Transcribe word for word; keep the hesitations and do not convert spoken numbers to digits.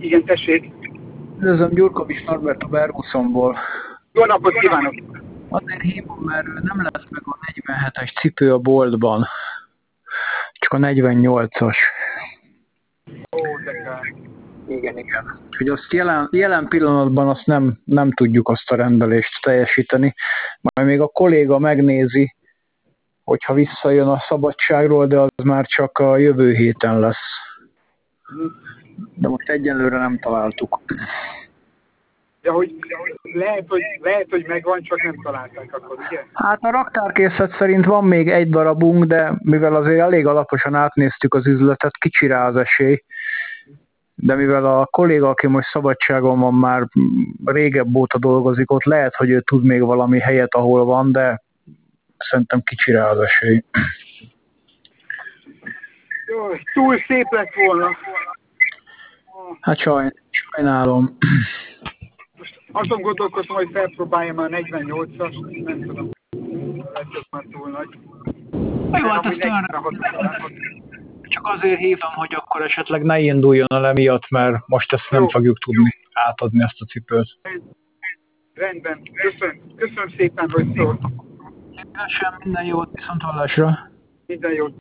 Igen, tessék. Üdvözlöm, Gyurkovics Norbert a Berguszonból. Jó napot kívánok! Azért hívom, mert nem lesz meg a negyvenhetes cipő a boltban. Csak a negyvennyolcas. Ó, de kár. Igen, igen. Hogy azt jelen, jelen pillanatban azt nem, nem tudjuk azt a rendelést teljesíteni. Majd még a kolléga megnézi, hogyha visszajön a szabadságról, de az már csak a jövő héten lesz. De most egyelőre nem találtuk. De hogy lehet, hogy, lehet, hogy megvan, csak nem találták akkor, ugye? Hát a raktárkészlet szerint van még egy darabunk, de mivel azért elég alaposan átnéztük az üzletet, kicsi rá az esély. De mivel a kolléga, aki most szabadságon van, már régebb óta dolgozik ott, lehet, hogy ő tud még valami helyet, ahol van, de szerintem kicsi rá az esély. Jó, túl szép lett volna. Hát sajn, sajnálom. Most azon gondolkozom, hogy felpróbáljam a negyvennyolcas, nem tudom. Lehet, hogy már túl nagy. Jó, hát ezt csak azért hívtam, hogy akkor esetleg ne induljon el emiatt, mert most ezt nem Jó. fogjuk tudni átadni ezt a cipőt. Rendben, köszönöm, köszönöm szépen, hogy szólt. Szívesen, minden jót, viszont hallásra. Minden jót.